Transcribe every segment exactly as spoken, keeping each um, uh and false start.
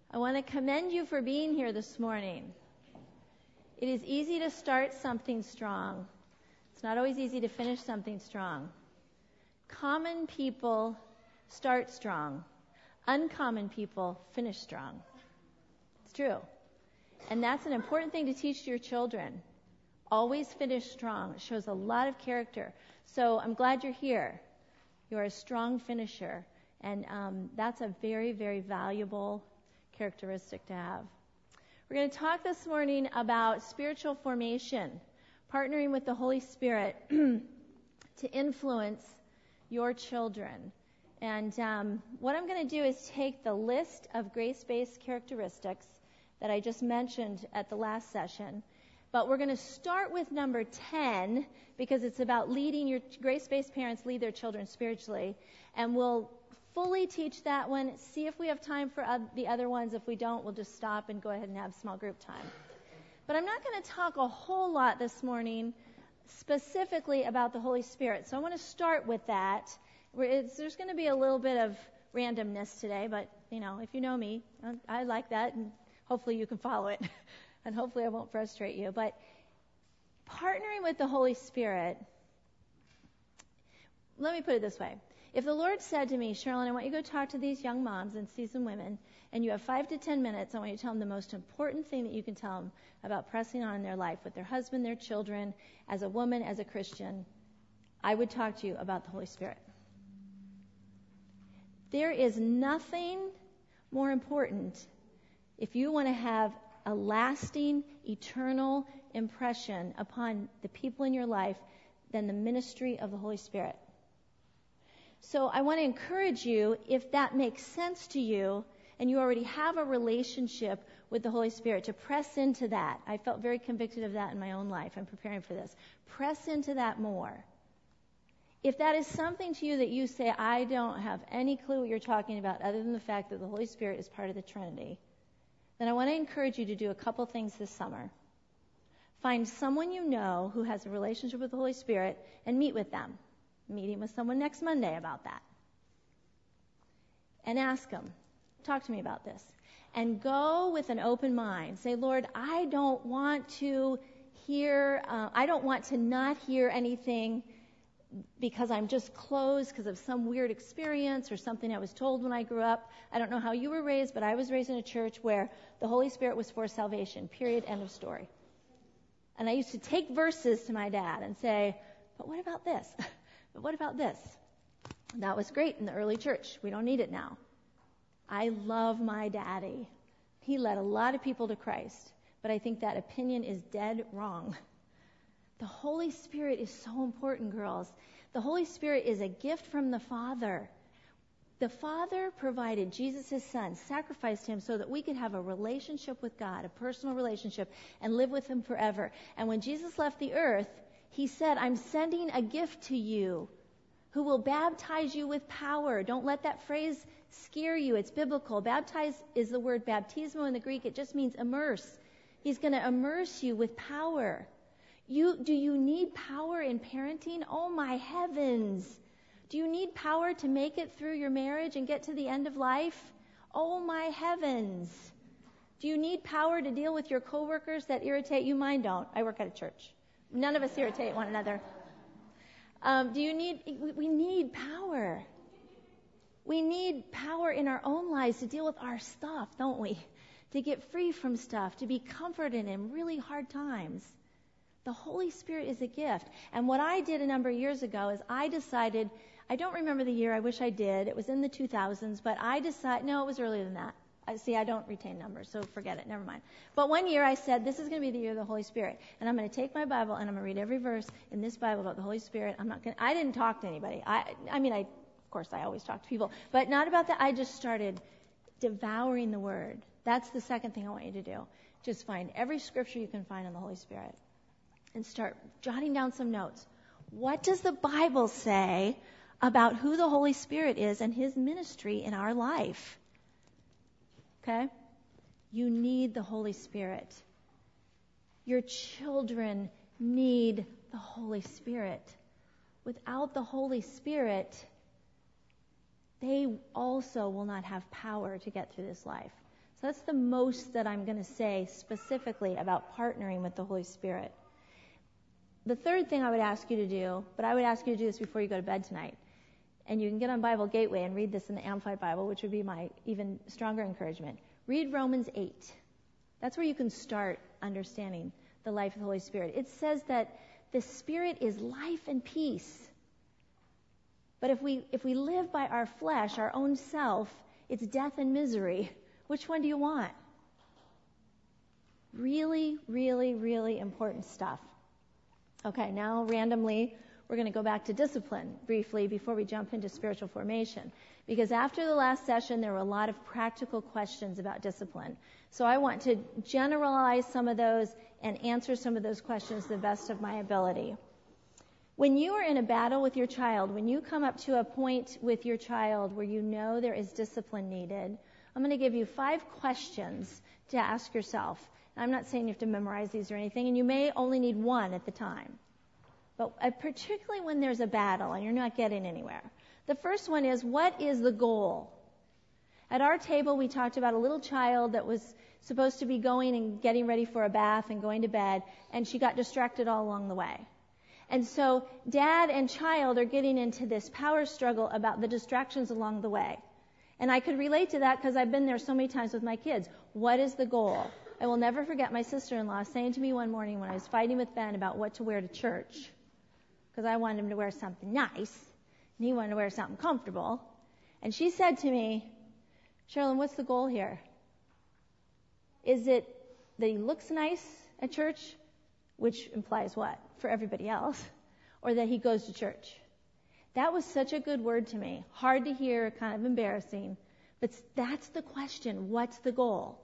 I want to commend you for being here this morning. It is easy to start something strong. It's not always easy to finish something strong. Common people start strong. Uncommon people finish strong. It's true. And that's an important thing to teach to your children. Always finish strong. It shows a lot of character. So I'm glad you're here. You're a strong finisher. And um, that's a very, very valuable characteristic to have. We're going to talk this morning about spiritual formation, partnering with the Holy Spirit to influence your children. And um, what I'm going to do is take the list of grace-based characteristics that I just mentioned at the last session, but we're going to start with number ten because it's about leading your grace-based parents lead their children spiritually, and we'll fully teach that one. See if we have time for the other ones. If we don't, we'll just stop and go ahead and have small group time. But I'm not going to talk a whole lot this morning specifically about the Holy Spirit. So I want to start with that. It's, there's going to be a little bit of randomness today, but, you know, if you know me, I, I like that, and hopefully you can follow it, and hopefully I won't frustrate you. But partnering with the Holy Spirit, let me put it this way. If the Lord said to me, Sherilyn, I want you to go talk to these young moms and seasoned women, and you have five to ten minutes, I want you to tell them the most important thing that you can tell them about pressing on in their life with their husband, their children, as a woman, as a Christian, I would talk to you about the Holy Spirit. There is nothing more important if you want to have a lasting, eternal impression upon the people in your life than the ministry of the Holy Spirit. So I want to encourage you, if that makes sense to you, and you already have a relationship with the Holy Spirit, to press into that. I felt very convicted of that in my own life. I'm preparing for this. Press into that more. If that is something to you that you say, I don't have any clue what you're talking about other than the fact that the Holy Spirit is part of the Trinity, then I want to encourage you to do a couple things this summer. Find someone you know who has a relationship with the Holy Spirit and meet with them. Meeting with someone next Monday about that. And ask them, talk to me about this. And go with an open mind. Say, Lord, I don't want to hear, uh, I don't want to not hear anything because I'm just closed because of some weird experience or something I was told when I grew up. I don't know how you were raised, but I was raised in a church where the Holy Spirit was for salvation, period, end of story. And I used to take verses to my dad and say, but what about this? But what about this? That was great in the early church. We don't need it now. I love my daddy. He led a lot of people to Christ, but I think that opinion is dead wrong. The Holy Spirit is so important, girls. The Holy Spirit is a gift from the Father. The Father provided Jesus, his Son, sacrificed him so that we could have a relationship with God, a personal relationship, and live with him forever. And when Jesus left the earth, he said, I'm sending a gift to you who will baptize you with power. Don't let that phrase scare you. It's biblical. Baptize is the word baptismo in the Greek. It just means immerse. He's going to immerse you with power. You, do you need power in parenting? Oh, my heavens. Do you need power to make it through your marriage and get to the end of life? Oh, my heavens. Do you need power to deal with your coworkers that irritate you? Mine don't. I work at a church. None of us irritate one another. Um, do you need, we need power. We need power in our own lives to deal with our stuff, don't we? To get free from stuff, to be comforted in really hard times. The Holy Spirit is a gift. And what I did a number of years ago is I decided, I don't remember the year, I wish I did. It was in the two thousands, but I decided, no, it was earlier than that. See, I don't retain numbers, so forget it. Never mind. But one year I said, this is going to be the year of the Holy Spirit. And I'm going to take my Bible and I'm going to read every verse in this Bible about the Holy Spirit. I'm not going to, I didn't talk to anybody. I, I mean, I, of course, I always talk to people, but not about that. I just started devouring the Word. That's the second thing I want you to do. Just find every scripture you can find on the Holy Spirit and start jotting down some notes. What does the Bible say about who the Holy Spirit is and his ministry in our life? Okay? You need the Holy Spirit. Your children need the Holy Spirit. Without the Holy Spirit, they also will not have power to get through this life. So that's the most that I'm going to say specifically about partnering with the Holy Spirit. The third thing I would ask you to do, but I would ask you to do this before you go to bed tonight, and you can get on Bible Gateway and read this in the Amplified Bible, which would be my even stronger encouragement. Read Romans eight. That's where you can start understanding the life of the Holy Spirit. It says that the Spirit is life and peace. But if we if we live by our flesh, our own self, it's death and misery. Which one do you want? Really, really, really important stuff. Okay, now randomly, we're going to go back to discipline briefly before we jump into spiritual formation. Because after the last session, there were a lot of practical questions about discipline. So I want to generalize some of those and answer some of those questions to the best of my ability. When you are in a battle with your child, when you come up to a point with your child where you know there is discipline needed, I'm going to give you five questions to ask yourself. I'm not saying you have to memorize these or anything, and you may only need one at the time. But uh, particularly when there's a battle and you're not getting anywhere. The first one is, what is the goal? At our table, we talked about a little child that was supposed to be going and getting ready for a bath and going to bed, and she got distracted all along the way. And so dad and child are getting into this power struggle about the distractions along the way. And I could relate to that because I've been there so many times with my kids. What is the goal? I will never forget my sister-in-law saying to me one morning when I was fighting with Ben about what to wear to church, because I wanted him to wear something nice, and he wanted to wear something comfortable. And she said to me, Sherilyn, what's the goal here? Is it that he looks nice at church, which implies what? For everybody else, or that he goes to church? That was such a good word to me. Hard to hear, kind of embarrassing, but that's the question. What's the goal?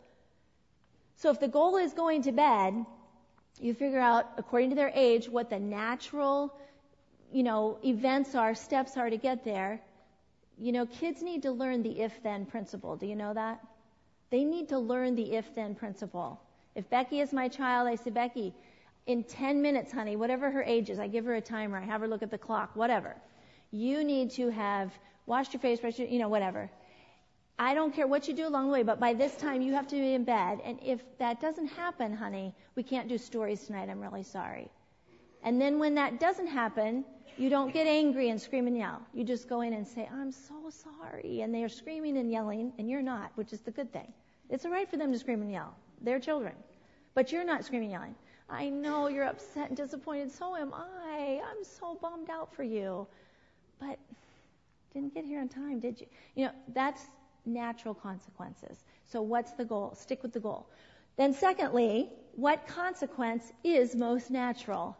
So if the goal is going to bed, you figure out, according to their age, what the natural, you know, events are, steps are to get there. You know, kids need to learn the if-then principle. Do you know that? They need to learn the if-then principle. If Becky is my child, I say, Becky, in ten minutes, honey, whatever her age is, I give her a timer, I have her look at the clock, whatever. You need to have washed your face, brushed your, you know, whatever. I don't care what you do along the way, but by this time you have to be in bed. And if that doesn't happen, honey, we can't do stories tonight. I'm really sorry. And then when that doesn't happen, you don't get angry and scream and yell. You just go in and say, I'm so sorry. And they are screaming and yelling, and you're not, which is the good thing. It's all right for them to scream and yell. They're children. But you're not screaming and yelling. I know you're upset and disappointed. So am I. I'm so bummed out for you. But didn't get here on time, did you? You know, that's natural consequences. So what's the goal? Stick with the goal. Then secondly, what consequence is most natural?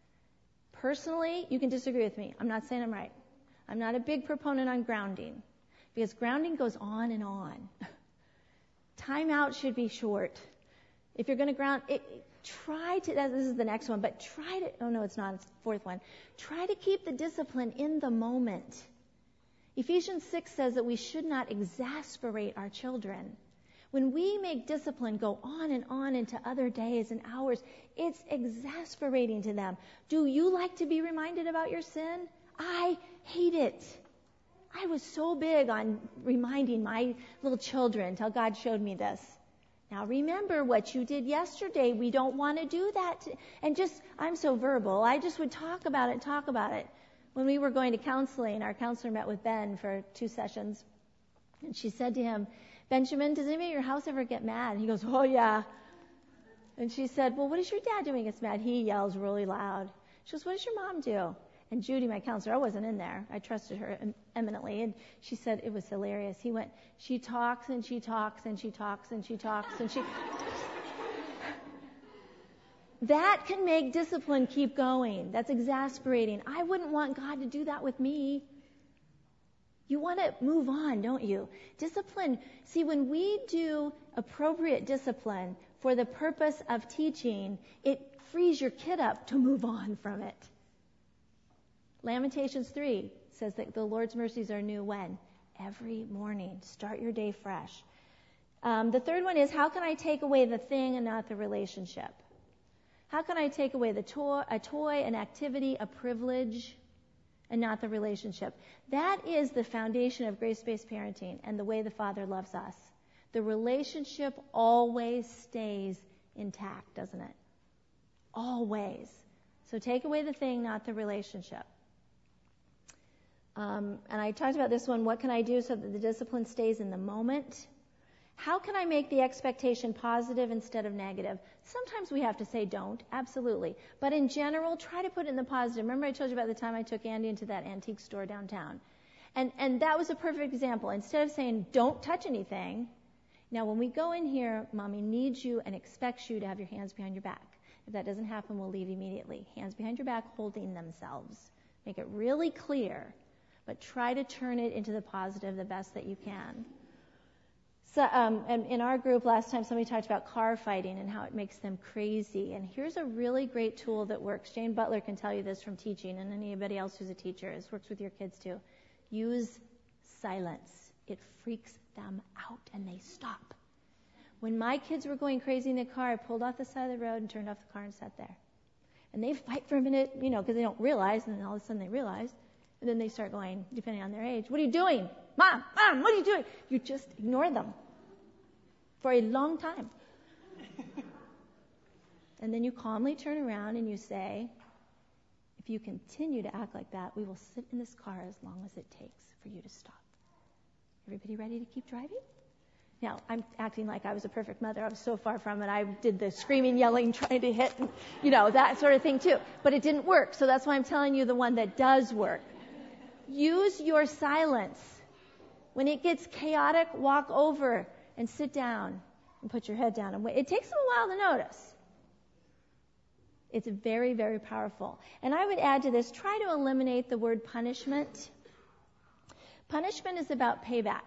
Personally, you can disagree with me. I'm not saying I'm right. I'm not a big proponent on grounding, because grounding goes on and on. Time out should be short. If you're going to ground, it, try to, this is the next one, but try to, oh no, it's not, it's the fourth one. Try to keep the discipline in the moment. Ephesians six says that we should not exasperate our children. When we make discipline go on and on into other days and hours, it's exasperating to them. Do you like to be reminded about your sin? I hate it. I was so big on reminding my little children until God showed me this. Now remember what you did yesterday. We don't want to do that. And just, I'm so verbal. I just would talk about it, talk about it. When we were going to counseling, our counselor met with Ben for two sessions. And she said to him, Benjamin, does anybody at your house ever get mad? And he goes, oh, yeah. And she said, well, what does your dad do when he gets mad? He yells really loud. She goes, what does your mom do? And Judy, my counselor, I wasn't in there. I trusted her eminently. And she said it was hilarious. He went, she talks and she talks and she talks and she talks and she... That can make discipline keep going. That's exasperating. I wouldn't want God to do that with me. You want to move on, don't you? Discipline. See, when we do appropriate discipline for the purpose of teaching, it frees your kid up to move on from it. Lamentations three says that the Lord's mercies are new when? Every morning. Start your day fresh. Um, the third one is, how can I take away the thing and not the relationship? How can I take away the toy, a toy, an activity, a privilege, and not the relationship? That is the foundation of grace-based parenting and the way the Father loves us. the relationship always stays intact, doesn't it? Always. So take away the thing, not the relationship. Um, and I talked about this one, what can I do so that the discipline stays in the moment? How can I make the expectation positive instead of negative? Sometimes we have to say don't, absolutely. But in general, try to put it in the positive. Remember I told you about the time I took Andy into that antique store downtown? And, and that was a perfect example. Instead of saying don't touch anything, now when we go in here, Mommy needs you and expects you to have your hands behind your back. If that doesn't happen, we'll leave immediately. Hands behind your back, holding themselves. Make it really clear, but try to turn it into the positive the best that you can. So, um, and in our group last time, somebody talked about car fighting and how it makes them crazy. And here's a really great tool that works. Jane Butler can tell you this from teaching, and anybody else who's a teacher. This works with your kids too. Use silence. It freaks them out, and they stop. When my kids were going crazy in the car, I pulled off the side of the road and turned off the car and sat there. And they fight for a minute, you know, because they don't realize, and then all of a sudden they realize. And then they start going, depending on their age, what are you doing? Mom, Mom, what are you doing? You just ignore them for a long time. And then you calmly turn around and you say, if you continue to act like that, we will sit in this car as long as it takes for you to stop. Everybody ready to keep driving? Now, I'm acting like I was a perfect mother. I was so far from it. I did the screaming, yelling, trying to hit, and, you know, that sort of thing too. But it didn't work. So that's why I'm telling you the one that does work. Use your silence. When it gets chaotic, walk over and sit down and put your head down and wait. It takes them a while to notice. It's very, very powerful. And I would add to this, try to eliminate the word punishment. Punishment is about payback.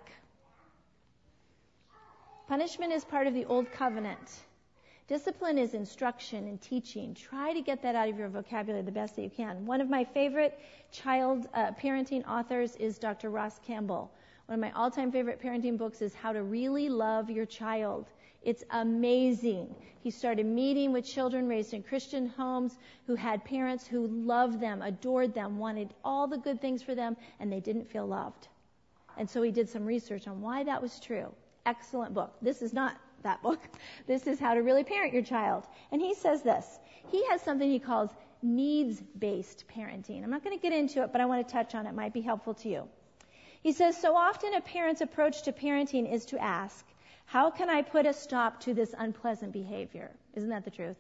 Punishment is part of the old covenant. Discipline is instruction and teaching. Try to get that out of your vocabulary the best that you can. One of my favorite child uh, parenting authors is Doctor Ross Campbell. One of my all-time favorite parenting books is How to Really Love Your Child. It's amazing. He started meeting with children raised in Christian homes who had parents who loved them, adored them, wanted all the good things for them, and they didn't feel loved. And so he did some research on why that was true. Excellent book. This is not that book. This is How to Really Parent Your Child. And he says this. He has something he calls needs-based parenting. I'm not going to get into it, but I want to touch on it. It might be helpful to you. He says, so often a parent's approach to parenting is to ask, how can I put a stop to this unpleasant behavior? Isn't that the truth?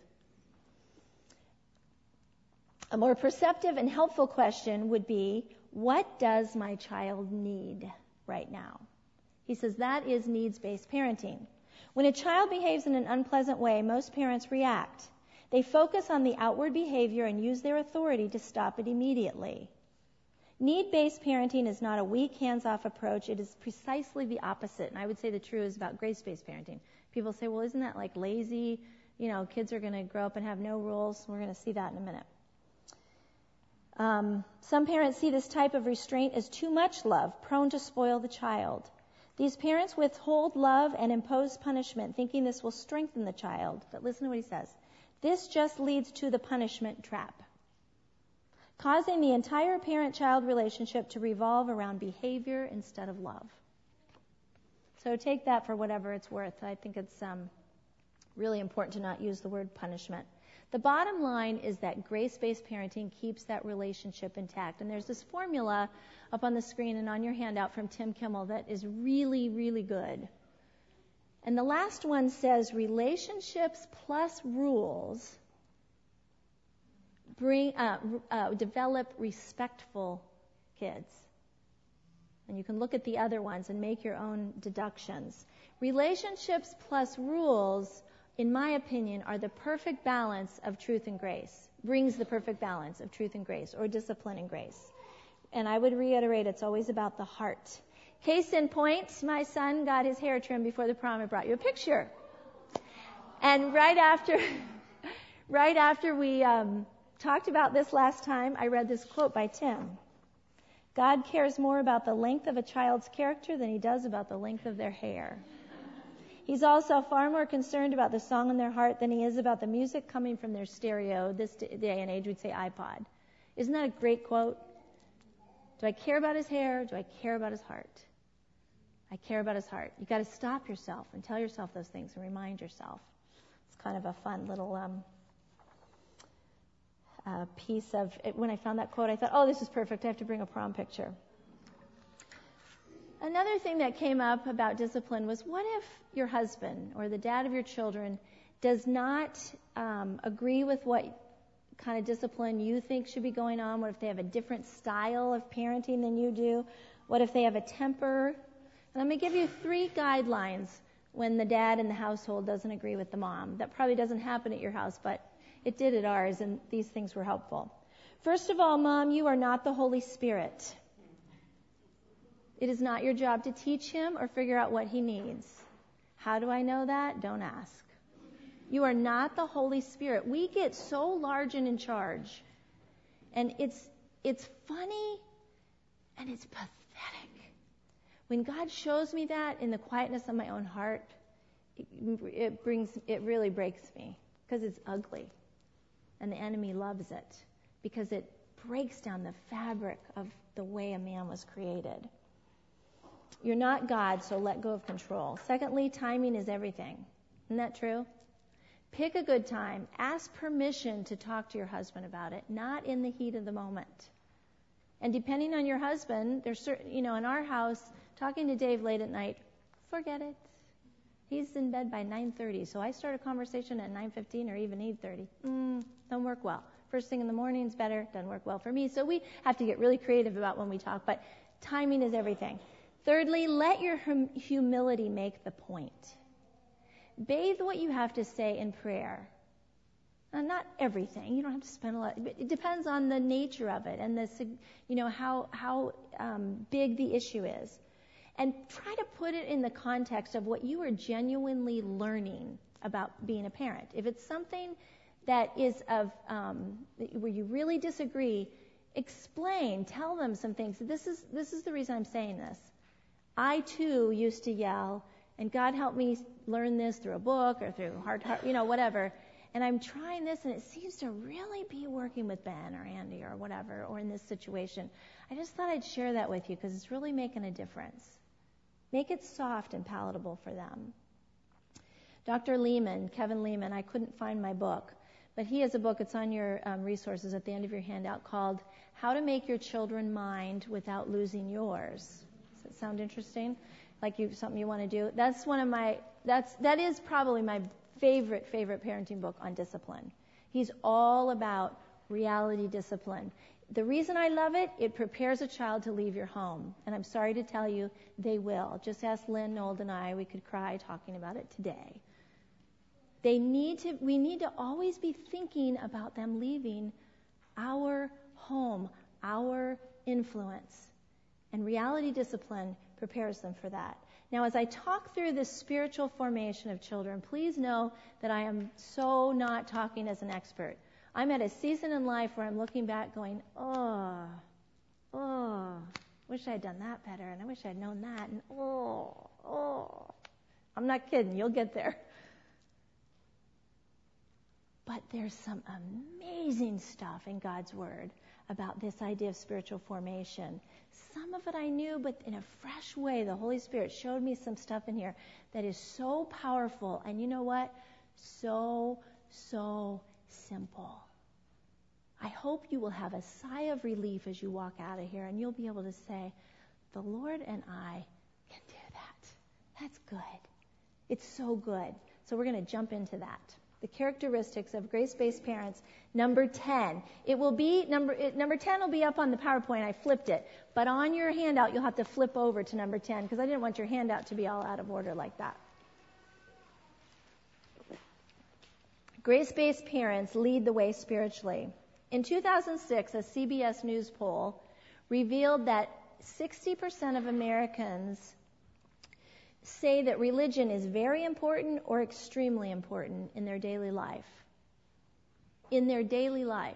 A more perceptive and helpful question would be, what does my child need right now? He says that is needs-based parenting. When a child behaves in an unpleasant way, most parents react. They focus on the outward behavior and use their authority to stop it immediately. Need-based parenting is not a weak, hands-off approach. It is precisely the opposite. And I would say the truth is about grace-based parenting. People say, well, isn't that like lazy? You know, kids are going to grow up and have no rules. We're going to see that in a minute. Um, some parents see this type of restraint as too much love, prone to spoil the child. These parents withhold love and impose punishment, thinking this will strengthen the child. But listen to what he says. This just leads to the punishment trap, causing the entire parent-child relationship to revolve around behavior instead of love. So take that for whatever it's worth. I think it's um, really important to not use the word punishment. The bottom line is that grace-based parenting keeps that relationship intact. And there's this formula up on the screen and on your handout from Tim Kimmel that is really, really good. And the last one says relationships plus rules bring uh, uh, develop respectful kids. And you can look at the other ones and make your own deductions. Relationships plus rules, in my opinion, are the perfect balance of truth and grace. Brings the perfect balance of truth and grace, or discipline and grace. And I would reiterate, it's always about the heart. Case in point, my son got his hair trimmed before the prom. I brought you a picture. And right after, right after we um, talked about this last time, I read this quote by Tim. God cares more about the length of a child's character than he does about the length of their hair. He's also far more concerned about the song in their heart than he is about the music coming from their stereo. This day and age, we'd say iPod. Isn't that a great quote? Do I care about his hair? Do I care about his heart? I care about his heart. You got to stop yourself and tell yourself those things and remind yourself. It's kind of a fun little um, uh, piece of it. When I found that quote, I thought, oh, this is perfect. I have to bring a prom picture. Another thing that came up about discipline was, what if your husband or the dad of your children does not um, agree with what kind of discipline you think should be going on? What if they have a different style of parenting than you do? What if they have a temper? And I'm going to give you three guidelines when the dad in the household doesn't agree with the mom. That probably doesn't happen at your house, but it did at ours, and these things were helpful. First of all, Mom, you are not the Holy Spirit. It is not your job to teach him or figure out what he needs. How do I know that? Don't ask. You are not the Holy Spirit. We get so large and in charge. And it's it's funny and it's pathetic. When God shows me that in the quietness of my own heart, it, it brings it really breaks me, because it's ugly. And the enemy loves it because it breaks down the fabric of the way a man was created. You're not God, so let go of control. Secondly, timing is everything. Isn't that true? Pick a good time. Ask permission to talk to your husband about it, not in the heat of the moment. And depending on your husband, there's certain, you know, in our house, talking to Dave late at night, forget it. He's in bed by nine thirty, so I start a conversation at nine fifteen or even eight thirty. Mm, don't work well. First thing in the morning is better. Doesn't work well for me. So we have to get really creative about when we talk, but timing is everything. Thirdly, let your hum- humility make the point. Bathe what you have to say in prayer. Now, not everything. You don't have to spend a lot. It depends on the nature of it and the, you know, how how um, big the issue is, and try to put it in the context of what you are genuinely learning about being a parent. If it's something that is of um, where you really disagree, explain. Tell them some things. This is this is the reason I'm saying this. I too used to yell, and God helped me learn this through a book or through hard, hard you know, whatever. And I'm trying this, and it seems to really be working with Ben or Andy or whatever, or in this situation. I just thought I'd share that with you because it's really making a difference. Make it soft and palatable for them. Doctor Lehman, Kevin Lehman, I couldn't find my book, but he has a book. It's on your um, resources at the end of your handout called How to Make Your Children Mind Without Losing Yours. Does that sound interesting? Like you something you want to do? That's one of my, that's that is probably my favorite, favorite parenting book on discipline. He's all about reality discipline. The reason I love it, it prepares a child to leave your home. And I'm sorry to tell you, they will. Just ask Lynn, Nold, and I. We could cry talking about it today. They need to, we need to always be thinking about them leaving our home, our influence. And reality discipline prepares them for that. Now, as I talk through this spiritual formation of children, please know that I am so not talking as an expert. I'm at a season in life where I'm looking back going, oh, oh, wish I'd done that better, and I wish I'd known that, and oh, oh. I'm not kidding. You'll get there. But there's some amazing stuff in God's Word about this idea of spiritual formation. Some of it I knew, but in a fresh way, the Holy Spirit showed me some stuff in here that is so powerful. And you know what? So, so simple. I hope you will have a sigh of relief as you walk out of here, and you'll be able to say, the Lord and I can do that. That's good. It's so good. So we're going to jump into that. The characteristics of grace-based parents, number ten. It will be, number it, number ten will be up on the PowerPoint. I flipped it. But on your handout, you'll have to flip over to number ten because I didn't want your handout to be all out of order like that. Grace-based parents lead the way spiritually. In two thousand six, a C B S News poll revealed that sixty percent of Americans say that religion is very important or extremely important in their daily life. In their daily life.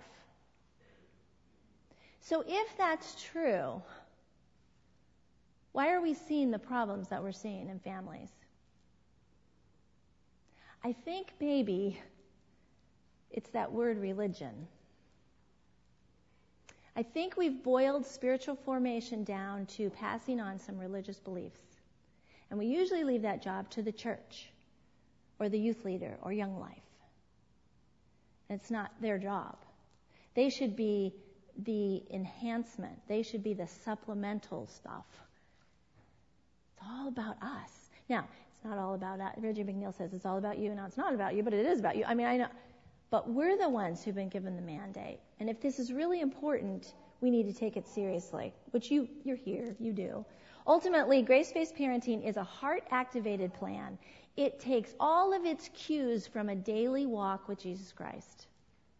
So if that's true, why are we seeing the problems that we're seeing in families? I think maybe it's that word religion. I think we've boiled spiritual formation down to passing on some religious beliefs. And we usually leave that job to the church or the youth leader or Young Life. It's not their job. They should be the enhancement. They should be the supplemental stuff. It's all about us. Now, it's not all about us. Reggie McNeil says it's all about you. Now, it's not about you, but it is about you. I mean, I know. But we're the ones who've been given the mandate. And if this is really important, we need to take it seriously, which you, you're here, you do. Ultimately, grace-based parenting is a heart-activated plan. It takes all of its cues from a daily walk with Jesus Christ.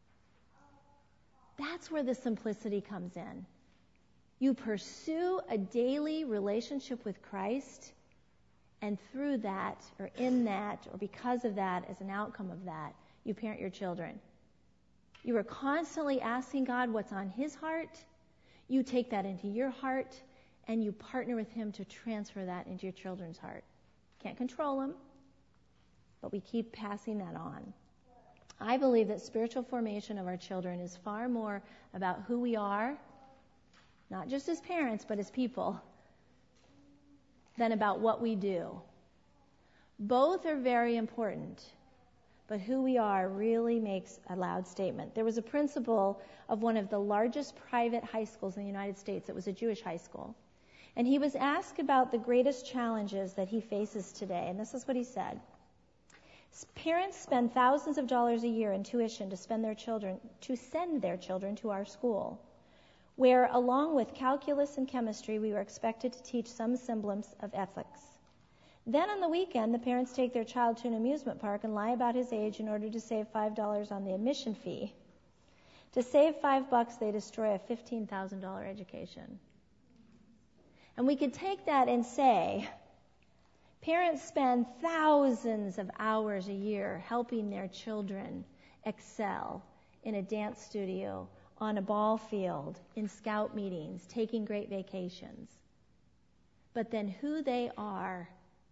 That's where the simplicity comes in. You pursue a daily relationship with Christ, and through that, or in that, or because of that, as an outcome of that, you parent your children. You are constantly asking God what's on His heart. You take that into your heart, and you partner with Him to transfer that into your children's heart. Can't control them, but we keep passing that on. I believe that spiritual formation of our children is far more about who we are, not just as parents, but as people, than about what we do. Both are very important, but who we are really makes a loud statement. There was a principal of one of the largest private high schools in the United States. It was a Jewish high school. And he was asked about the greatest challenges that he faces today. And this is what he said. Parents spend thousands of dollars a year in tuition to spend their children, to send their children to our school, where, along with calculus and chemistry, we were expected to teach some semblance of ethics. Then on the weekend, the parents take their child to an amusement park and lie about his age in order to save five dollars on the admission fee. To save five bucks, they destroy a fifteen thousand dollars education. And we could take that and say, parents spend thousands of hours a year helping their children excel in a dance studio, on a ball field, in scout meetings, taking great vacations. But then who they are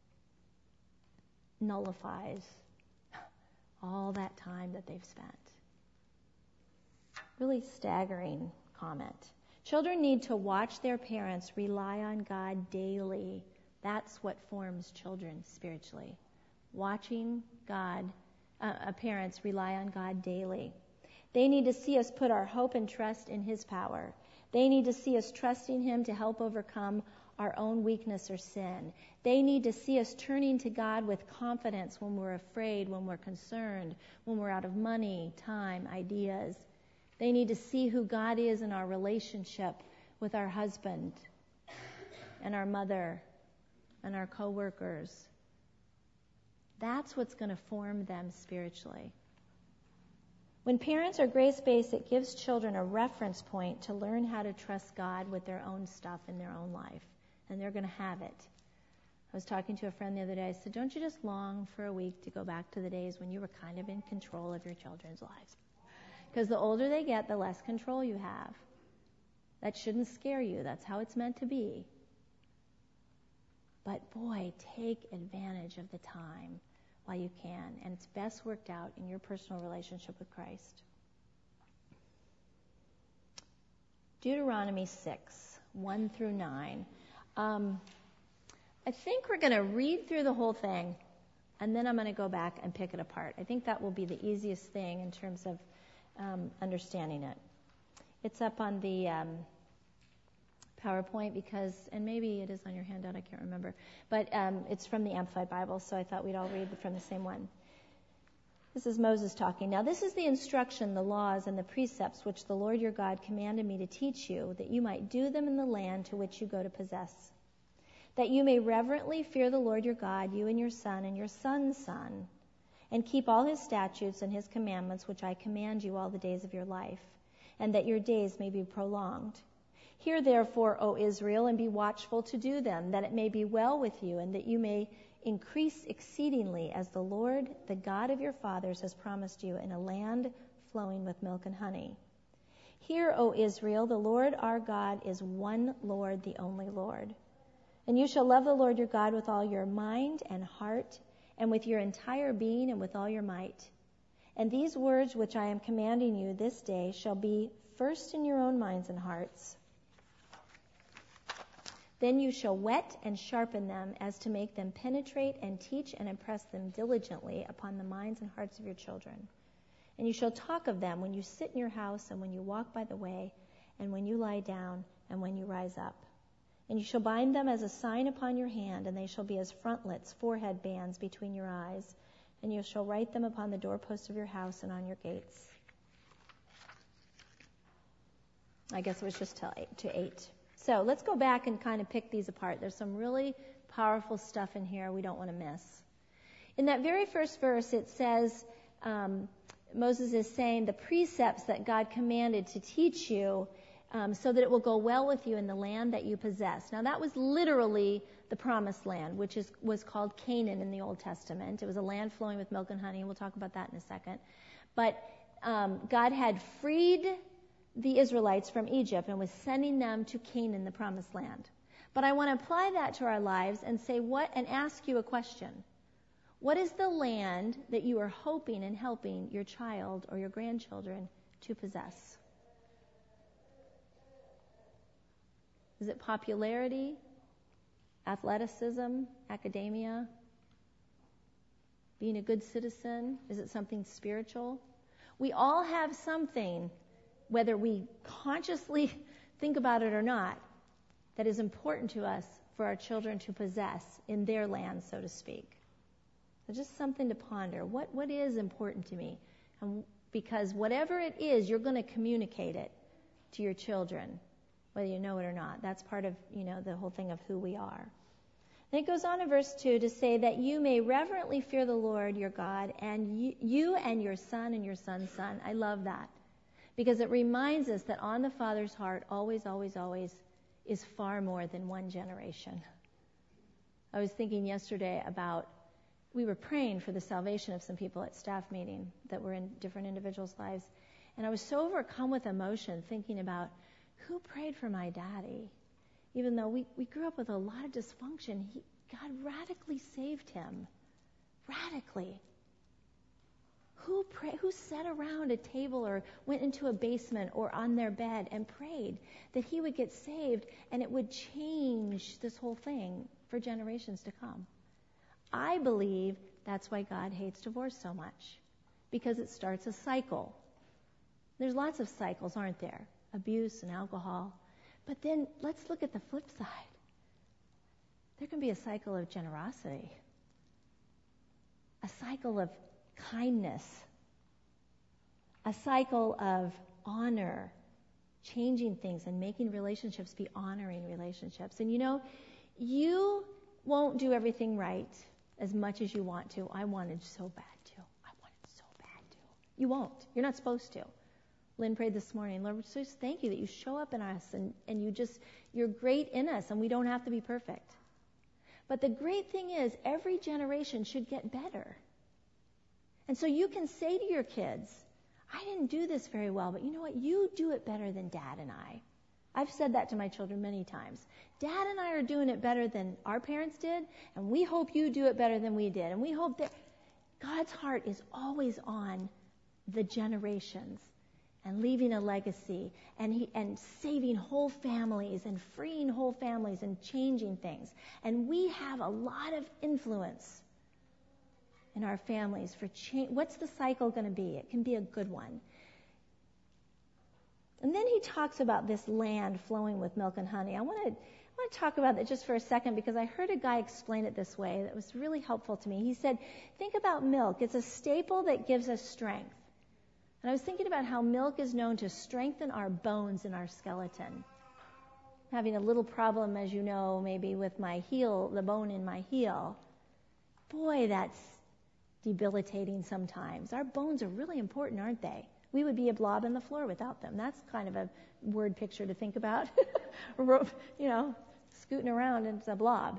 nullifies all that time that they've spent. Really staggering comment. Children need to watch their parents rely on God daily. That's what forms children spiritually. Watching God, uh, parents rely on God daily. They need to see us put our hope and trust in His power. They need to see us trusting Him to help overcome our own weakness or sin. They need to see us turning to God with confidence when we're afraid, when we're concerned, when we're out of money, time, ideas. They need to see who God is in our relationship with our husband and our mother and our co-workers. That's what's going to form them spiritually. When parents are grace-based, it gives children a reference point to learn how to trust God with their own stuff in their own life. And they're going to have it. I was talking to a friend the other day. I said, don't you just long for a week to go back to the days when you were kind of in control of your children's lives? Because the older they get, the less control you have. That shouldn't scare you. That's how it's meant to be. But boy, take advantage of the time while you can. And it's best worked out in your personal relationship with Christ. Deuteronomy six, one through nine. Um, I think we're going to read through the whole thing, and then I'm going to go back and pick it apart. I think that will be the easiest thing in terms of um, understanding it. It's up on the um, PowerPoint because, and maybe it is on your handout, I can't remember, but um, it's from the Amplified Bible, so I thought we'd all read from the same one. This is Moses talking. Now this is the instruction, the laws, and the precepts which the Lord your God commanded me to teach you, that you might do them in the land to which you go to possess, that you may reverently fear the Lord your God, you and your son and your son's son, and keep all his statutes and his commandments which I command you all the days of your life, and that your days may be prolonged. Hear therefore, O Israel, and be watchful to do them, that it may be well with you, and that you may increase exceedingly, as the Lord, the God of your fathers, has promised you, in a land flowing with milk and honey. Hear, O Israel, the Lord our God is one Lord, the only Lord. And you shall love the Lord your God with all your mind and heart, and with your entire being, and with all your might. And these words which I am commanding you this day shall be first in your own minds and hearts. Then you shall whet and sharpen them as to make them penetrate and teach and impress them diligently upon the minds and hearts of your children. And you shall talk of them when you sit in your house and when you walk by the way and when you lie down and when you rise up. And you shall bind them as a sign upon your hand, and they shall be as frontlets, forehead bands between your eyes. And you shall write them upon the doorposts of your house and on your gates. I guess it was just to eight. To eight. So let's go back and kind of pick these apart. There's some really powerful stuff in here we don't want to miss. In that very first verse, it says, um, Moses is saying the precepts that God commanded to teach you um, so that it will go well with you in the land that you possess. Now, that was literally the promised land, which is was called Canaan in the Old Testament. It was a land flowing with milk and honey. We'll talk about that in a second. But um, God had freed the Israelites from Egypt and was sending them to Canaan, the promised land. But I want to apply that to our lives and say what, and ask you a question. What is the land that you are hoping and helping your child or your grandchildren to possess? Is it popularity, athleticism, academia, being a good citizen? Is it something spiritual? We all have something, whether we consciously think about it or not, that is important to us for our children to possess in their land, so to speak. So just something to ponder. What what is important to me? And because whatever it is, you're going to communicate it to your children, whether you know it or not. That's part of, you know, the whole thing of who we are. And it goes on in verse two to say that you may reverently fear the Lord your God, and you, you and your son and your son's son. I love that. Because it reminds us that on the Father's heart, always, always, always, is far more than one generation. I was thinking yesterday about, we were praying for the salvation of some people at staff meeting that were in different individuals' lives. And I was so overcome with emotion thinking about, who prayed for my daddy? Even though we, we grew up with a lot of dysfunction, he, God radically saved him. Radically. Who pray, who sat around a table or went into a basement or on their bed and prayed that he would get saved and it would change this whole thing for generations to come? I believe that's why God hates divorce so much, because it starts a cycle. There's lots of cycles, aren't there? Abuse and alcohol. But then let's look at the flip side. There can be a cycle of generosity, a cycle of kindness, a cycle of honor, changing things and making relationships be honoring relationships. And you know, you won't do everything right as much as you want to. I wanted so bad to. I wanted so bad to. You won't. You're not supposed to. Lynn prayed this morning, Lord, we just thank you that you show up in us and, and you just, you're great in us and we don't have to be perfect. But the great thing is every generation should get better. And so you can say to your kids, I didn't do this very well, but you know what? You do it better than Dad and I. I've said that to my children many times. Dad and I are doing it better than our parents did, and we hope you do it better than we did. And we hope that God's heart is always on the generations and leaving a legacy and he, and saving whole families and freeing whole families and changing things. And we have a lot of influence in our families for change. What's the cycle going to be? It can be a good one. And then he talks about this land flowing with milk and honey. I want to I want to talk about that just for a second because I heard a guy explain it this way that was really helpful to me. He said, think about milk. It's a staple that gives us strength. And I was thinking about how milk is known to strengthen our bones in our skeleton. I'm having a little problem, as you know, maybe with my heel, the bone in my heel. Boy, that's debilitating sometimes. Our bones are really important, aren't they? We would be a blob on the floor without them. That's kind of a word picture to think about. You know, scooting around into a blob.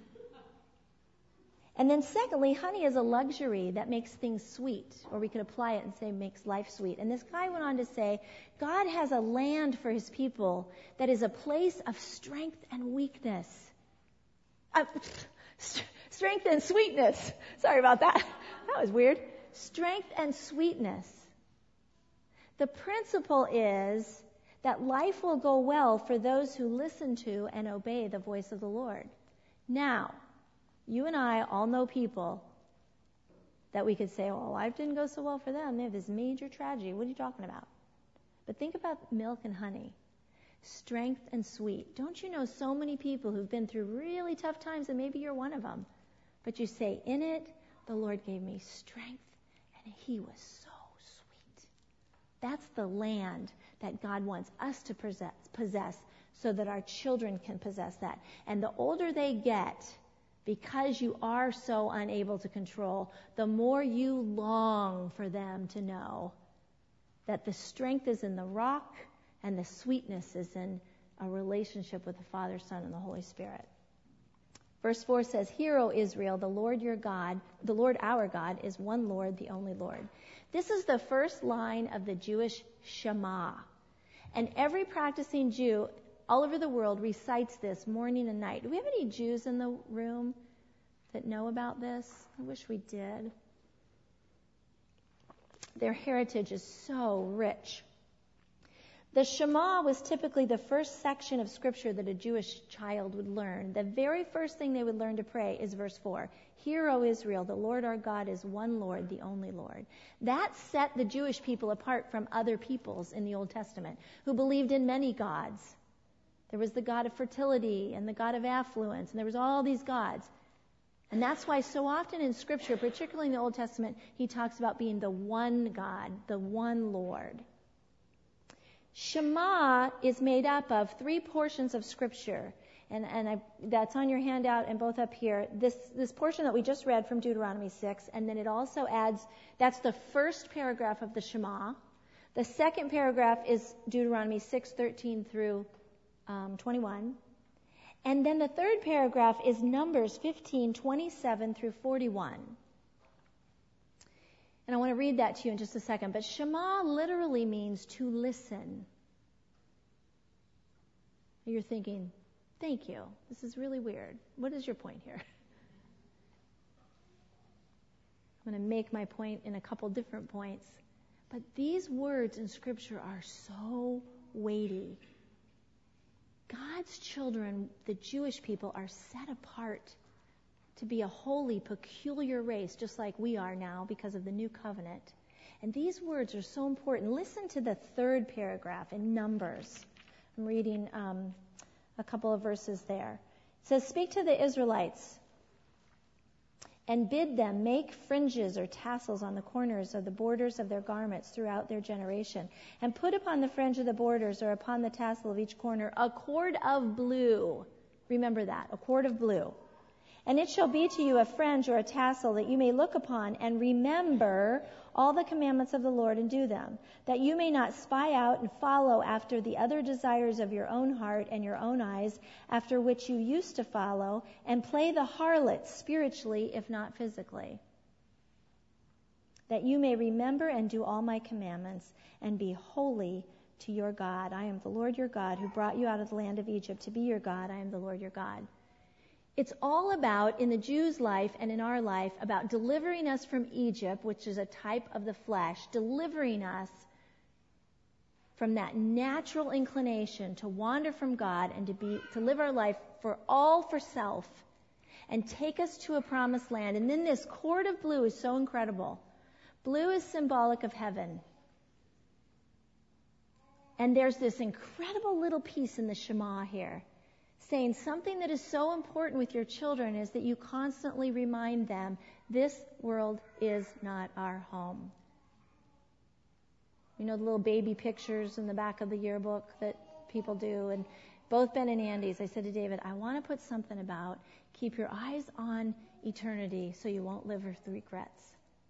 And then secondly, honey is a luxury that makes things sweet, or we could apply it and say makes life sweet. And this guy went on to say, God has a land for his people that is a place of strength and weakness. Uh, strength and sweetness. Sorry about that. That was weird. Strength and sweetness. The principle is that life will go well for those who listen to and obey the voice of the Lord. Now, you and I all know people that we could say, well, life didn't go so well for them. They have this major tragedy. What are you talking about? But think about milk and honey, strength and sweet. Don't you know so many people who've been through really tough times, and maybe you're one of them, but you say, in it, the Lord gave me strength, and he was so sweet. That's the land that God wants us to possess, possess so that our children can possess that. And the older they get, because you are so unable to control, the more you long for them to know that the strength is in the rock and the sweetness is in a relationship with the Father, Son, and the Holy Spirit. Verse four says, "Hear, O Israel, the Lord your God, the Lord our God is one Lord, the only Lord." This is the first line of the Jewish Shema. And every practicing Jew all over the world recites this morning and night. Do we have any Jews in the room that know about this? I wish we did. Their heritage is so rich. The Shema was typically the first section of Scripture that a Jewish child would learn. The very first thing they would learn to pray is verse four. "Hear, O Israel, the Lord our God is one Lord, the only Lord." That set the Jewish people apart from other peoples in the Old Testament who believed in many gods. There was the God of fertility and the God of affluence, and there was all these gods. And that's why so often in Scripture, particularly in the Old Testament, he talks about being the one God, the one Lord. Shema is made up of three portions of Scripture, and, and I, that's on your handout and both up here. This, this portion that we just read from Deuteronomy six, and then it also adds, that's the first paragraph of the Shema. The second paragraph is Deuteronomy six, thirteen through um, twenty-one. And then the third paragraph is Numbers fifteen, twenty-seven through forty-one. And I want to read that to you in just a second. But Shema literally means to listen. You're thinking, thank you. This is really weird. What is your point here? I'm going to make my point in a couple different points. But these words in Scripture are so weighty. God's children, the Jewish people, are set apart to be a holy, peculiar race, just like we are now because of the new covenant. And these words are so important. Listen to the third paragraph in Numbers. I'm reading um, a couple of verses there. It says, "Speak to the Israelites and bid them make fringes or tassels on the corners of the borders of their garments throughout their generation, and put upon the fringe of the borders or upon the tassel of each corner a cord of blue." Remember that, a cord of blue. "And it shall be to you a fringe or a tassel that you may look upon and remember all the commandments of the Lord and do them, that you may not spy out and follow after the other desires of your own heart and your own eyes, after which you used to follow, and play the harlot spiritually, if not physically. That you may remember and do all my commandments and be holy to your God. I am the Lord your God who brought you out of the land of Egypt to be your God. I am the Lord your God." It's all about, in the Jews' life and in our life, about delivering us from Egypt, which is a type of the flesh, delivering us from that natural inclination to wander from God and to be to live our life for all for self, and take us to a promised land. And then this cord of blue is so incredible. Blue is symbolic of heaven. And there's this incredible little piece in the Shema here, saying something that is so important with your children is that you constantly remind them, this world is not our home. You know the little baby pictures in the back of the yearbook that people do, and both Ben and Andy's, I said to David, I want to put something about keep your eyes on eternity so you won't live with regrets.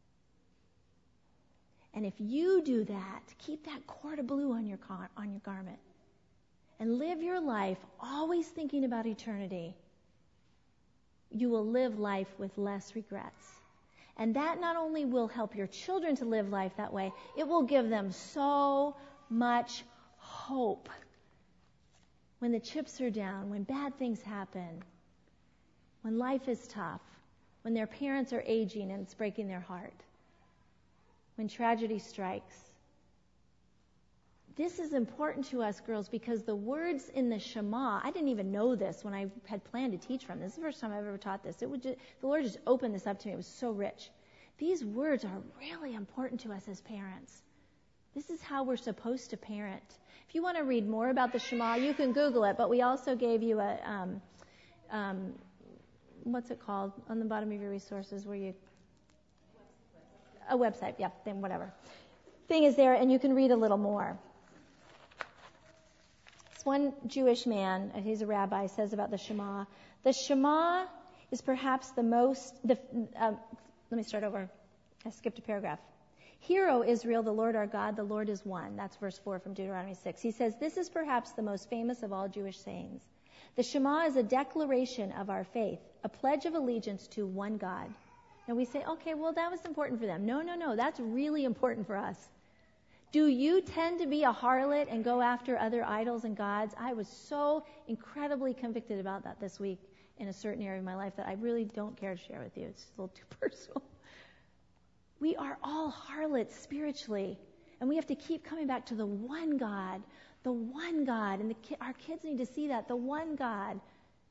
And if you do that, keep that cord of blue on your car, on your garment, and live your life always thinking about eternity, you will live life with less regrets. And that not only will help your children to live life that way, it will give them so much hope when the chips are down, when bad things happen, when life is tough, when their parents are aging and it's breaking their heart, when tragedy strikes. This is important to us, girls, because the words in the Shema, I didn't even know this when I had planned to teach from this. This is the first time I've ever taught this. It would just, the Lord just opened this up to me. It was so rich. These words are really important to us as parents. This is how we're supposed to parent. If you want to read more about the Shema, you can Google it, but we also gave you a, um, um, what's it called, on the bottom of your resources where you, a website, yeah, then whatever. Thing is there, and you can read a little more. This one Jewish man, he's a rabbi, says about the Shema, the Shema is perhaps the most, the, um, let me start over. I skipped a paragraph. Hear, O Israel, the Lord our God, the Lord is one. That's verse four from Deuteronomy six. He says, this is perhaps the most famous of all Jewish sayings. The Shema is a declaration of our faith, a pledge of allegiance to one God. And we say, okay, well, that was important for them. No, no, no, that's really important for us. Do you tend to be a harlot and go after other idols and gods? I was so incredibly convicted about that this week in a certain area of my life that I really don't care to share with you. It's a little too personal. We are all harlots spiritually, and we have to keep coming back to the one God, the one God, and the ki- our kids need to see that, the one God.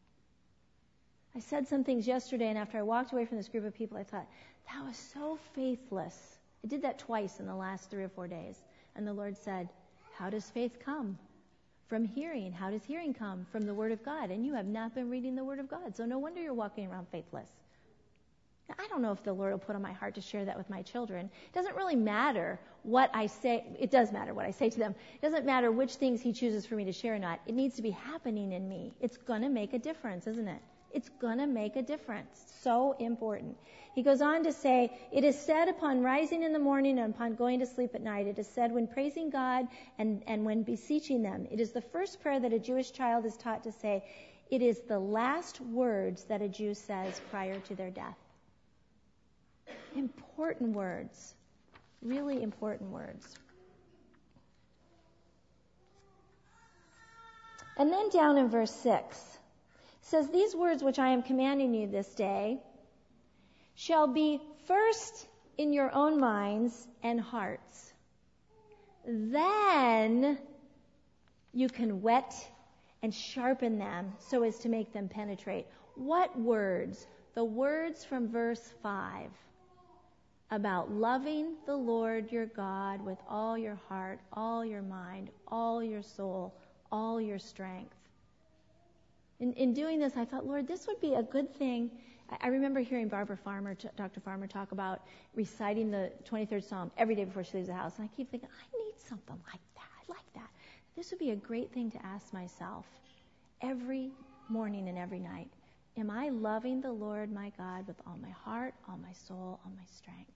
I said some things yesterday, and after I walked away from this group of people, I thought, that was so faithless. I did that twice in the last three or four days, and the Lord said, how does faith come? From hearing. How does hearing come? From the Word of God, and you have not been reading the Word of God, so no wonder you're walking around faithless. Now, I don't know if the Lord will put on my heart to share that with my children. It doesn't really matter what I say. It does matter what I say to them. It doesn't matter which things He chooses for me to share or not. It needs to be happening in me. It's going to make a difference, isn't it? It's going to make a difference. So important. He goes on to say, it is said upon rising in the morning and upon going to sleep at night. It is said when praising God and, and when beseeching them. It is the first prayer that a Jewish child is taught to say. It is the last words that a Jew says prior to their death. Important words. Really important words. And then down in verse six, it says, these words which I am commanding you this day shall be first in your own minds and hearts. Then you can whet and sharpen them so as to make them penetrate. What words? The words from verse five. About loving the Lord your God with all your heart, all your mind, all your soul, all your strength. In, in doing this, I thought, Lord, this would be a good thing. I, I remember hearing Barbara Farmer, Doctor Farmer, talk about reciting the twenty-third Psalm every day before she leaves the house. And I keep thinking, I need something like that. I like that. This would be a great thing to ask myself every morning and every night. Am I loving the Lord my God with all my heart, all my soul, all my strength?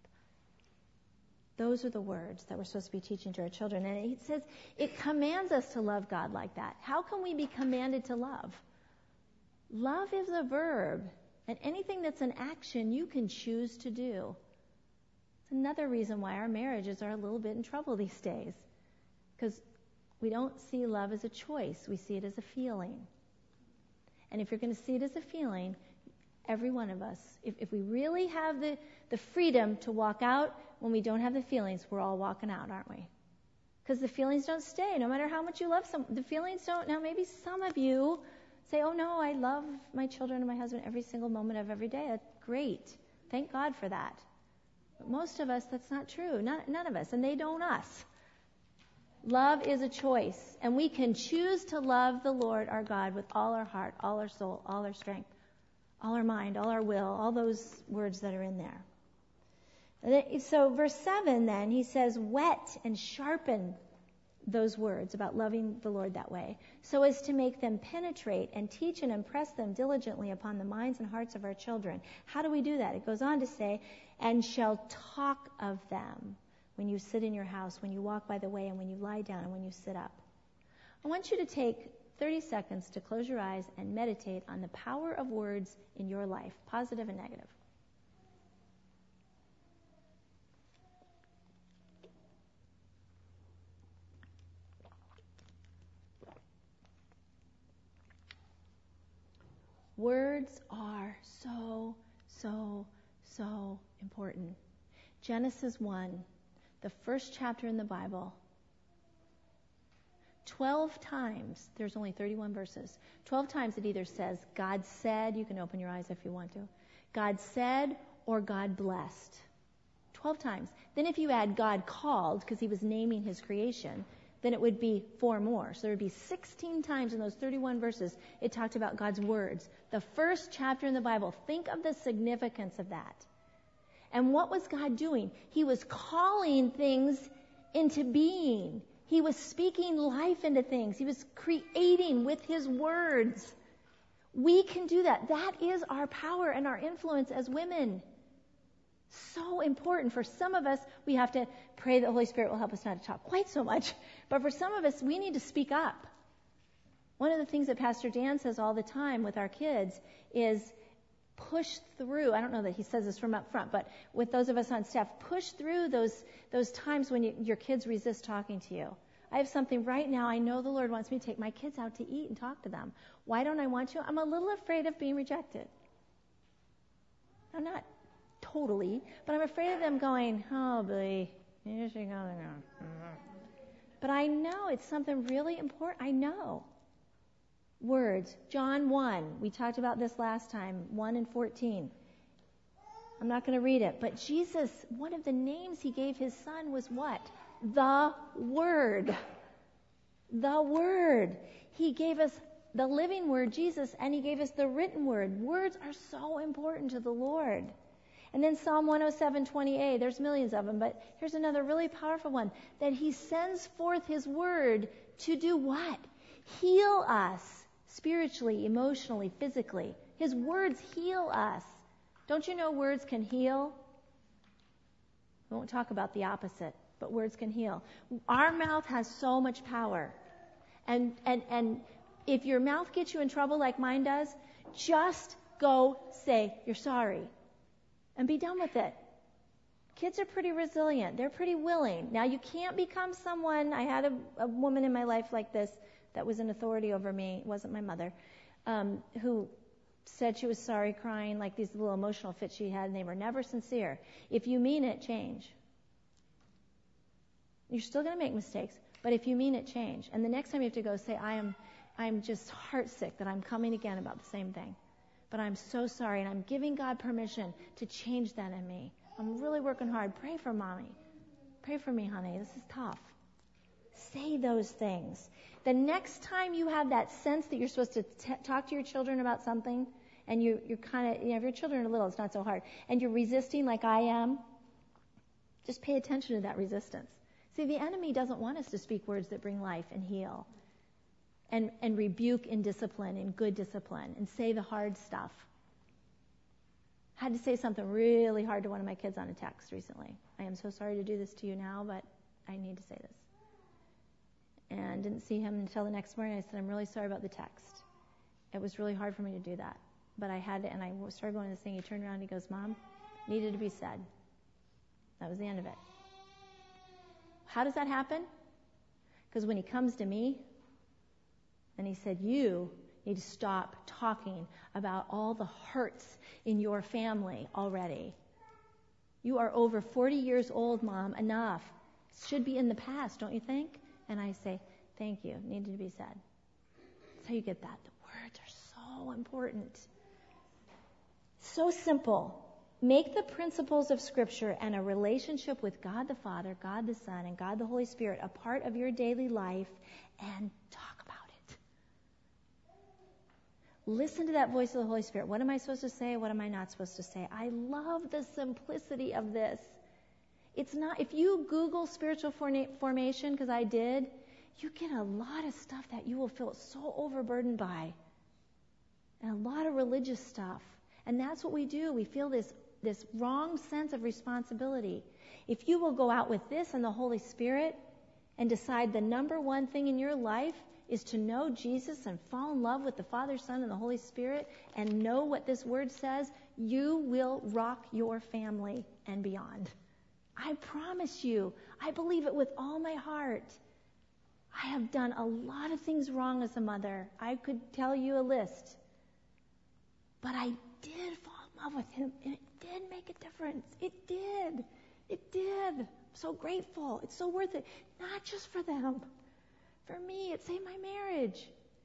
Those are the words that we're supposed to be teaching to our children. And it says it commands us to love God like that. How can we be commanded to love? Love is a verb. And anything that's an action, you can choose to do. It's another reason why our marriages are a little bit in trouble these days. Because we don't see love as a choice. We see it as a feeling. And if you're going to see it as a feeling, every one of us, if, if we really have the, the freedom to walk out when we don't have the feelings, we're all walking out, aren't we? Because the feelings don't stay, no matter how much you love someone. The feelings don't. Now, maybe some of you say, oh, no, I love my children and my husband every single moment of every day. That's great. Thank God for that. But most of us, that's not true. None, none of us. And they don't us. Love is a choice. And we can choose to love the Lord our God with all our heart, all our soul, all our strength, all our mind, all our will, all those words that are in there. So verse seven then, he says, whet and sharpen those words about loving the Lord that way, so as to make them penetrate and teach and impress them diligently upon the minds and hearts of our children. How do we do that? It goes on to say, and shall talk of them when you sit in your house, when you walk by the way, and when you lie down, and when you sit up. I want you to take thirty seconds to close your eyes and meditate on the power of words in your life, positive and negative. Words are so, so, so important. Genesis one, the first chapter in the Bible, twelve times, there's only thirty-one verses, twelve times it either says, God said, you can open your eyes if you want to, God said or God blessed. twelve times. Then if you add God called, because he was naming his creation, then it would be four more. So there would be sixteen times in those thirty-one verses it talked about God's words. The first chapter in the Bible. Think of the significance of that. And what was God doing? He was calling things into being. He was speaking life into things. He was creating with his words. We can do that. That is our power and our influence as women. So important. For some of us, we have to pray that the Holy Spirit will help us not to talk quite so much. But for some of us, we need to speak up. One of the things that Pastor Dan says all the time with our kids is push through. I don't know that he says this from up front, but with those of us on staff, push through those those times when you, your kids resist talking to you. I have something right now. I know the Lord wants me to take my kids out to eat and talk to them. Why don't I want to? I'm a little afraid of being rejected. I'm not totally, but I'm afraid of them going, oh, boy, here she goes. But I know it's something really important. I know. Words. John one. We talked about this last time. one and fourteen. I'm not going to read it. But Jesus, one of the names he gave his son was what? The Word. The Word. He gave us the living Word, Jesus, and he gave us the written Word. Words are so important to the Lord. And then Psalm one oh seven twenty-eight, there's millions of them, but here's another really powerful one. That he sends forth his word to do what? Heal us spiritually, emotionally, physically. His words heal us. Don't you know words can heal? We won't talk about the opposite, but words can heal. Our mouth has so much power. And, and, and if your mouth gets you in trouble like mine does, just go say you're sorry. And be done with it. Kids are pretty resilient. They're pretty willing. Now, you can't become someone. I had a, a woman in my life like this that was an authority over me. It wasn't my mother. Um, who said she was sorry, crying, like these little emotional fits she had, and they were never sincere. If you mean it, change. You're still going to make mistakes, but if you mean it, change. And the next time you have to go, say, I am, I'm just heartsick that I'm coming again about the same thing. But I'm so sorry, and I'm giving God permission to change that in me. I'm really working hard. Pray for mommy. Pray for me, honey. This is tough. Say those things. The next time you have that sense that you're supposed to t- talk to your children about something, and you, you're kind of, you know, if your children are little, it's not so hard, and you're resisting like I am, just pay attention to that resistance. See, the enemy doesn't want us to speak words that bring life and heal. And, and rebuke in discipline, in good discipline, and say the hard stuff. I had to say something really hard to one of my kids on a text recently. I am so sorry to do this to you now, but I need to say this. And didn't see him until the next morning. I said, I'm really sorry about the text. It was really hard for me to do that. But I had to, and I started going to this thing. He turned around and he goes, Mom, needed to be said. That was the end of it. How does that happen? Because when he comes to me, and he said, you need to stop talking about all the hurts in your family already. You are over forty years old, Mom. Enough. It should be in the past, don't you think? And I say, thank you. Needed to be said. That's how you get that. The words are so important. So simple. Make the principles of Scripture and a relationship with God the Father, God the Son, and God the Holy Spirit a part of your daily life and talk about it. Listen to that voice of the Holy Spirit. What am I supposed to say? What am I not supposed to say? I love the simplicity of this. It's not, if you Google spiritual formation, because I did, you get a lot of stuff that you will feel so overburdened by. And a lot of religious stuff. And that's what we do. We feel this, this wrong sense of responsibility. If you will go out with this and the Holy Spirit and decide the number one thing in your life is to know Jesus and fall in love with the Father, Son, and the Holy Spirit and know what this word says, you will rock your family and beyond. I promise you. I believe it with all my heart. I have done a lot of things wrong as a mother. I could tell you a list. But I did fall in love with him, and it did make a difference. It did. It did. I'm so grateful. It's so worth it. Not just for them. For me, it saved my marriage.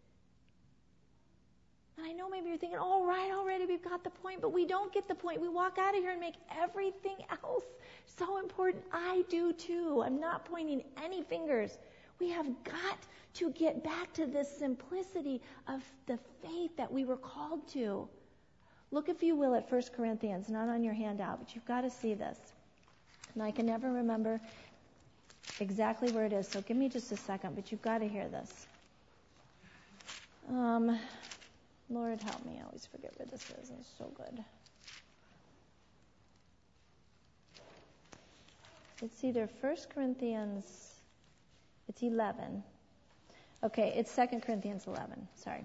And I know maybe you're thinking, all right, already we've got the point, but we don't get the point. We walk out of here and make everything else so important. I do too. I'm not pointing any fingers. We have got to get back to this simplicity of the faith that we were called to. Look, if you will, at First Corinthians, not on your handout, but you've got to see this. And I can never remember exactly where it is, so give me just a second, but you've got to hear this. Um... Lord, help me. I always forget where this is. It's so good. It's either First Corinthians, it's eleven. Okay, it's Second Corinthians eleven. Sorry.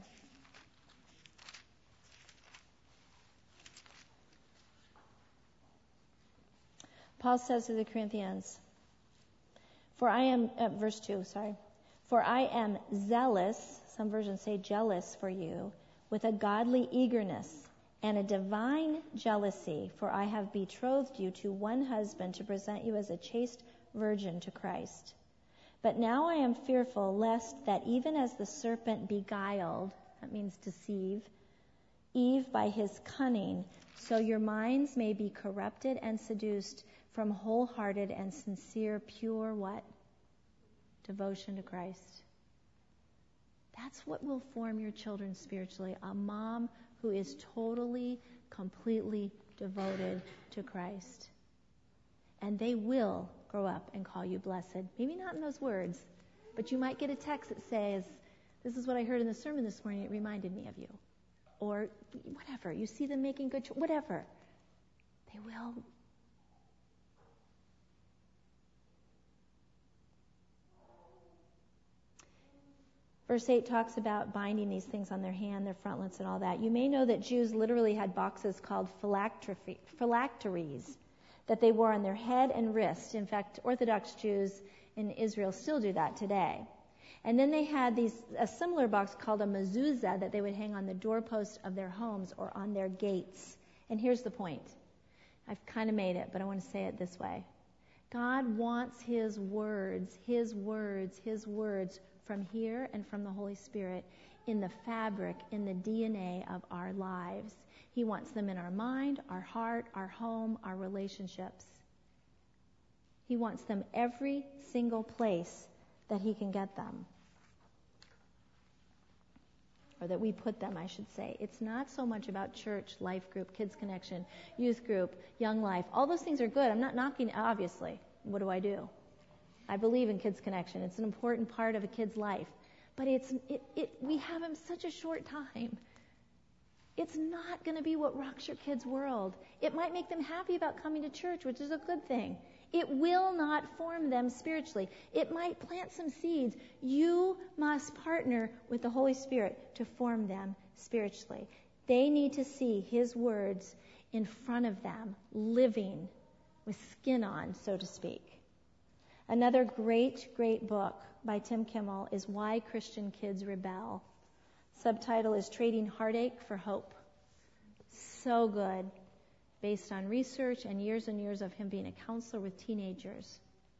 Paul says to the Corinthians, for I am, uh, verse two, sorry. For I am zealous, some versions say jealous for you, with a godly eagerness and a divine jealousy, for I have betrothed you to one husband to present you as a chaste virgin to Christ. But now I am fearful lest that even as the serpent beguiled, that means deceive, Eve by his cunning, so your minds may be corrupted and seduced from wholehearted and sincere, pure what? Devotion to Christ. That's what will form your children spiritually. A mom who is totally, completely devoted to Christ. And they will grow up and call you blessed. Maybe not in those words, but you might get a text that says, this is what I heard in the sermon this morning, it reminded me of you. Or whatever. You see them making good choices, whatever. They will. Verse eight talks about binding these things on their hand, their frontlets, and all that. You may know that Jews literally had boxes called phylacteries that they wore on their head and wrist. In fact, Orthodox Jews in Israel still do that today. And then they had these a similar box called a mezuzah that they would hang on the doorpost of their homes or on their gates. And here's the point. I've kind of made it, but I want to say it this way. God wants His words, His words, His words from here and from the Holy Spirit in the fabric, in the D N A of our lives. He wants them in our mind, our heart, our home, our relationships. He wants them every single place that He can get them. Or that we put them, I should say. It's not so much about church, life group, kids connection, youth group, young life. All those things are good. I'm not knocking, obviously. What do I do? I believe in kids connection. It's an important part of a kid's life. But it's it, it we have them such a short time. It's not going to be what rocks your kid's world. It might make them happy about coming to church, which is a good thing. It will not form them spiritually. It might plant some seeds. You must partner with the Holy Spirit to form them spiritually. They need to see His words in front of them, living with skin on, so to speak. Another great, great book by Tim Kimmel is Why Christian Kids Rebel. Subtitle is Trading Heartache for Hope. So good. Based on research and years and years of him being a counselor with teenagers.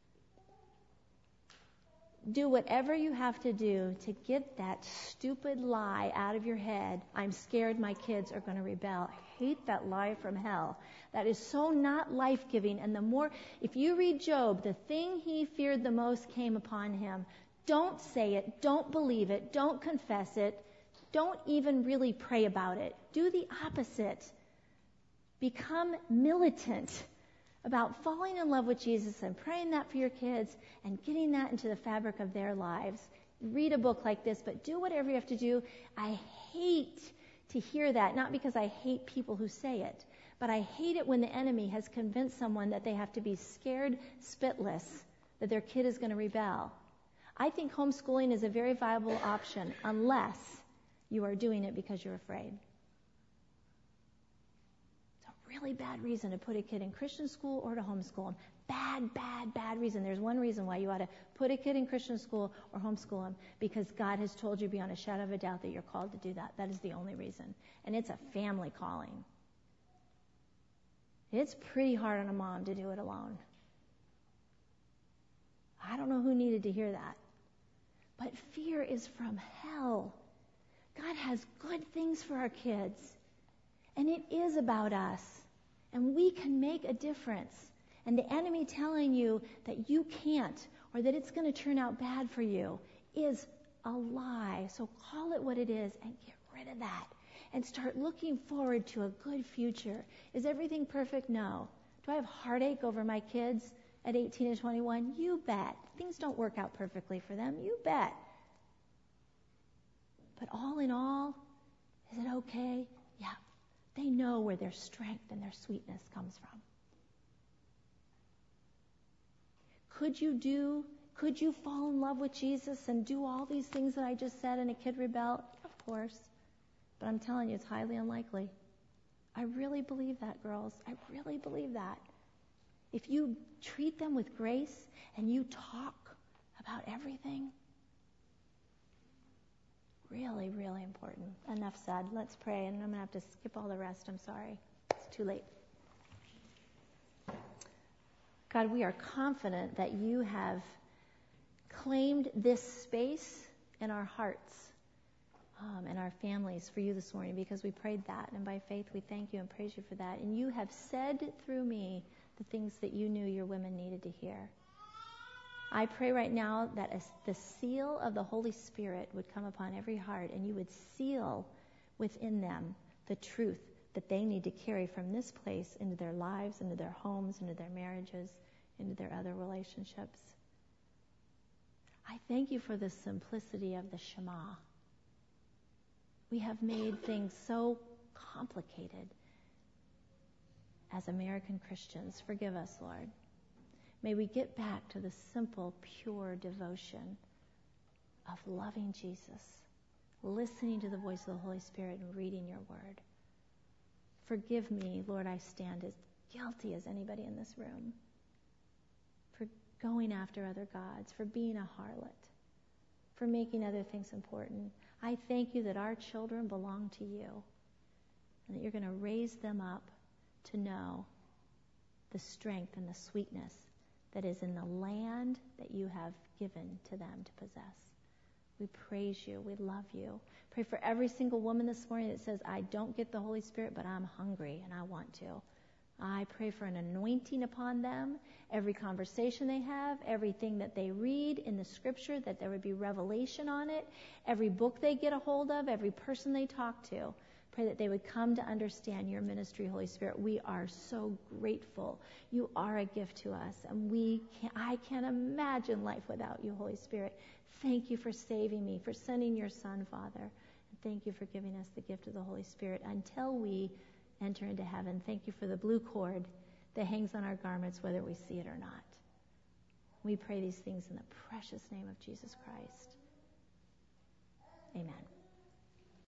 Do whatever you have to do to get that stupid lie out of your head. I'm scared my kids are going to rebel. I hate that lie from hell. That is so not life-giving. And the more, if you read Job, the thing he feared the most came upon him. Don't say it. Don't believe it. Don't confess it. Don't even really pray about it. Do the opposite. Become militant about falling in love with Jesus and praying that for your kids and getting that into the fabric of their lives. Read a book like this, but do whatever you have to do. I hate to hear that, not because I hate people who say it, but I hate it when the enemy has convinced someone that they have to be scared spitless that their kid is going to rebel. I think homeschooling is a very viable option unless you are doing it because you're afraid. Really bad reason to put a kid in Christian school or to homeschool him. Bad, bad, bad reason. There's one reason why you ought to put a kid in Christian school or homeschool him, because God has told you beyond a shadow of a doubt that you're called to do that. That is the only reason. And it's a family calling. It's pretty hard on a mom to do it alone. I don't know who needed to hear that. But fear is from hell. God has good things for our kids. And it is about us. And we can make a difference. And the enemy telling you that you can't or that it's going to turn out bad for you is a lie. So call it what it is and get rid of that. And start looking forward to a good future. Is everything perfect? No. Do I have heartache over my kids at eighteen and twenty-one? You bet. Things don't work out perfectly for them. You bet. But all in all, is it okay? Yeah. They know where their strength and their sweetness comes from. Could you do, could you fall in love with Jesus and do all these things that I just said and a kid rebel? Of course. But I'm telling you, it's highly unlikely. I really believe that, girls. I really believe that. If you treat them with grace and you talk about everything, really, really important. Enough said. Let's pray, and I'm going to have to skip all the rest. I'm sorry. It's too late. God, we are confident that you have claimed this space in our hearts um, and our families for you this morning, because we prayed that. And by faith, we thank you and praise you for that. And you have said through me the things that you knew your women needed to hear. I pray right now that as the seal of the Holy Spirit would come upon every heart, and you would seal within them the truth that they need to carry from this place into their lives, into their homes, into their marriages, into their other relationships. I thank you for the simplicity of the Shema. We have made things so complicated as American Christians. Forgive us, Lord. May we get back to the simple, pure devotion of loving Jesus, listening to the voice of the Holy Spirit, and reading your word. Forgive me, Lord, I stand as guilty as anybody in this room for going after other gods, for being a harlot, for making other things important. I thank you that our children belong to you and that you're going to raise them up to know the strength and the sweetness that is in the land that you have given to them to possess. We praise you. We love you. Pray for every single woman this morning that says, I don't get the Holy Spirit, but I'm hungry and I want to. I pray for an anointing upon them, every conversation they have, everything that they read in the Scripture, that there would be revelation on it, every book they get a hold of, every person they talk to. Pray that they would come to understand your ministry, Holy Spirit. We are so grateful. You are a gift to us, and we can't, I can't imagine life without you, Holy Spirit. Thank you for saving me, for sending your Son, Father. And thank you for giving us the gift of the Holy Spirit until we enter into heaven. Thank you for the blue cord that hangs on our garments, whether we see it or not. We pray these things in the precious name of Jesus Christ.